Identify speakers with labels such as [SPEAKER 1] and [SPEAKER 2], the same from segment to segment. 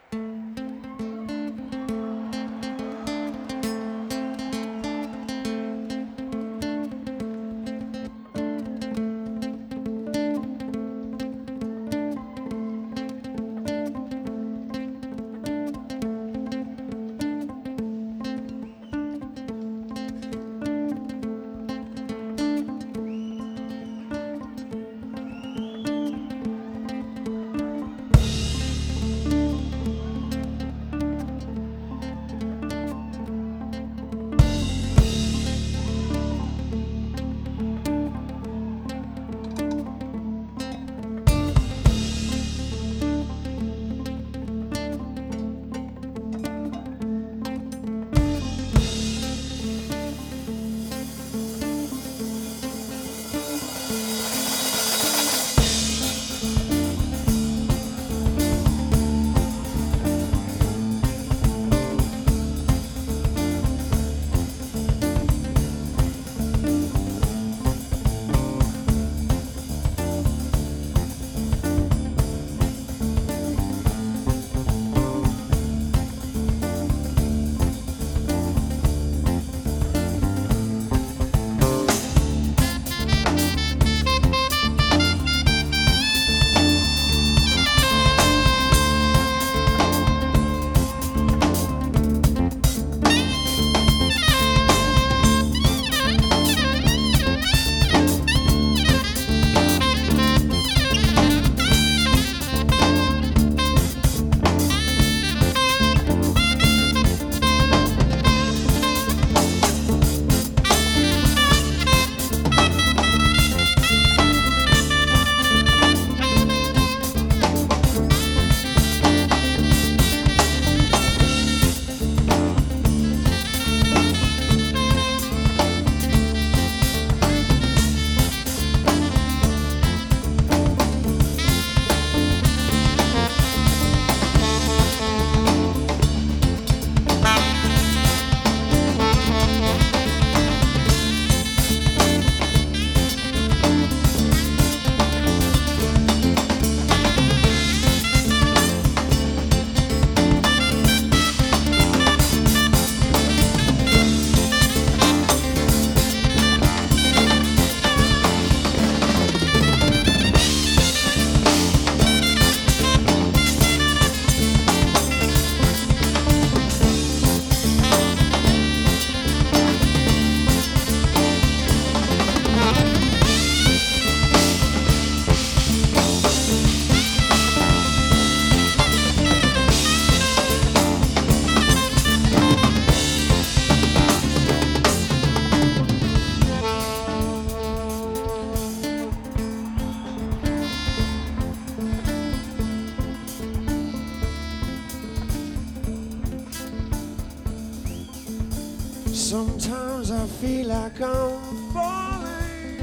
[SPEAKER 1] Sometimes I feel like I'm falling,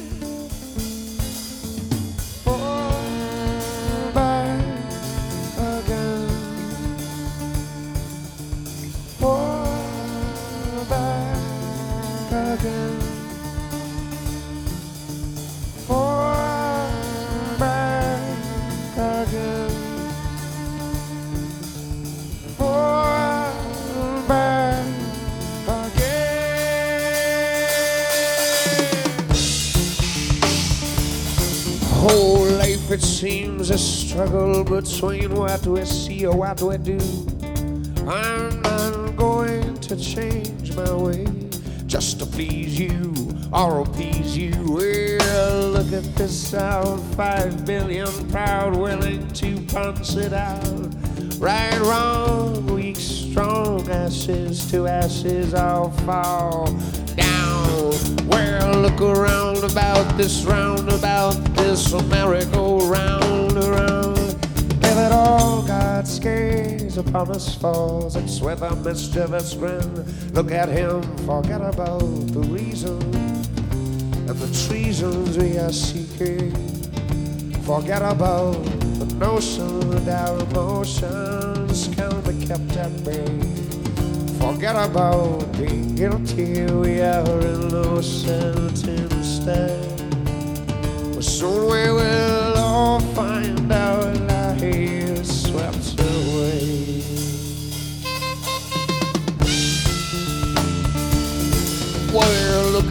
[SPEAKER 1] falling back again, falling back again, falling back again, falling back. Whole life it seems a struggle between what we see or what we do. I'm not going to change my way just to please you or appease you. Well, look at this out, 5 billion proud, willing to punch it out. Right, wrong, weak, strong, ashes to ashes, all fall down. Well, look around about this roundabout, this merry-go-round around. If it all got scares upon us falls, it's with a mischievous grin. Look at him, forget about the reason and the treasons we are seeking. Forget about the notion that our emotions can be kept at bay. Forget about being guilty, we are innocent instead. But soon we will all find our lives swept away.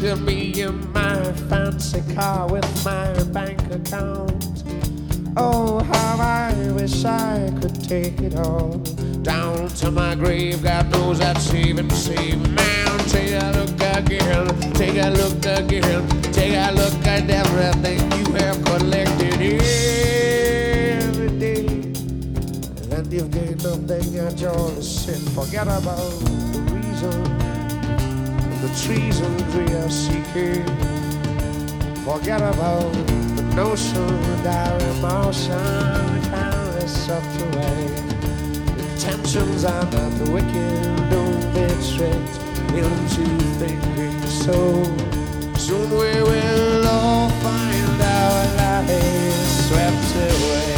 [SPEAKER 1] could be in my fancy car with my bank account. Oh, how I wish I could take it all down to my grave. God knows I'd save and save. Man, take a look again, take a look again, take a look at everything you have collected every day. And you've gained nothing at your sin. Forget about the reason, the treasons we are seeking. Forget about the notion that emotion carries up the way. Intentions are not the wicked, don't be tricked into thinking so. Soon we will all find our lives swept away.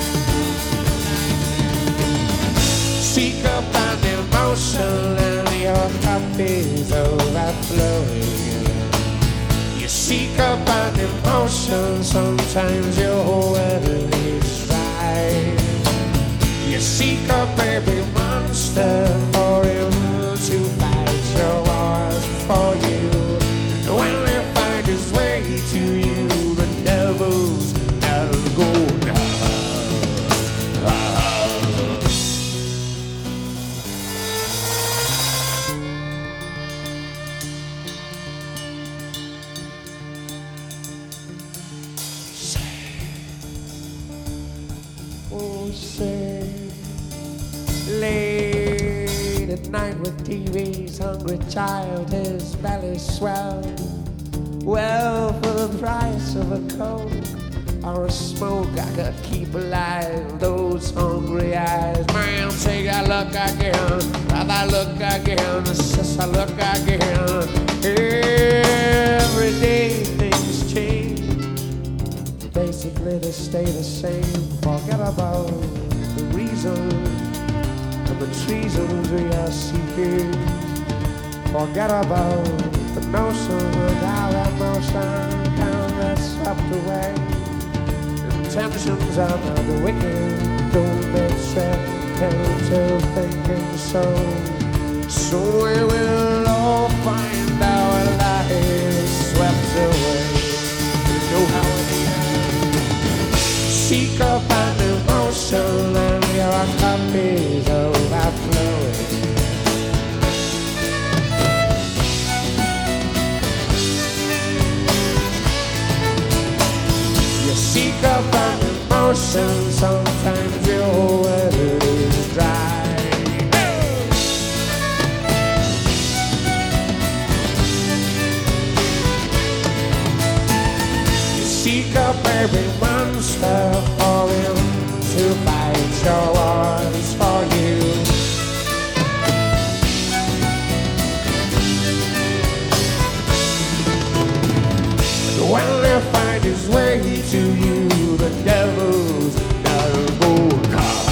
[SPEAKER 1] Seek up an emotion and your cup is overflowing. You seek up an emotion, sometimes your weather is dry. You seek a baby monster for him to fight your wars for you. And when he finds his way to you, the devil's not go down. Oh, say, late at night with TV's hungry child, his belly swelled. Well, for the price of a Coke or a smoke, I could keep alive those hungry eyes. Man, take a look again, I look again, sister, look again. Every day things change. Basically they stay the same. Forget about the reason and the treasons we are seeking. Forget about the notion that our emotion can be swept away. Intentions are not the wicked, don't be tricked into thinking so. So we will all find our lives swept away. You know how it is. Seek up an emotion and your cup is overflowing. You seek up an emotion, sometimes your weather is dry. You seek up every monster for him to fight your wars for you. When they find his way to you, the devil's not go car.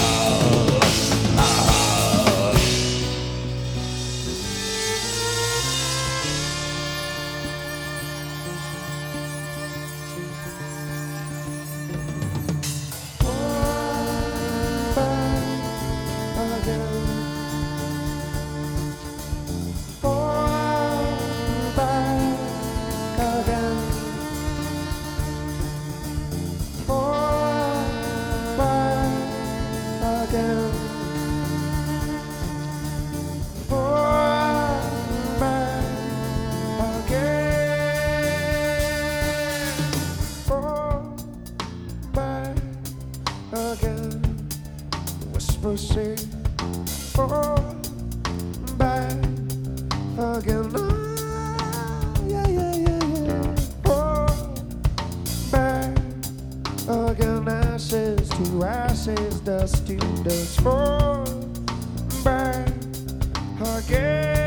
[SPEAKER 1] Say, fall back again. Yeah, yeah, yeah, yeah. Fall back again. Ashes to ashes, dust to dust. Fall back again.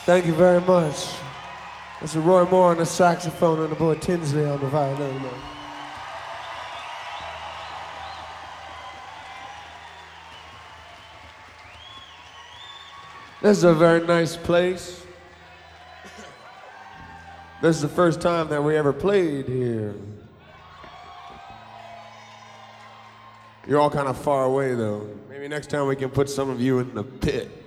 [SPEAKER 1] Thank you very much. This is Roy Moore on the saxophone and the boy Tinsley on the violin. This is a very nice place. This is the first time that we ever played here. You're all kind of far away though. Maybe next time we can put some of you in the pit.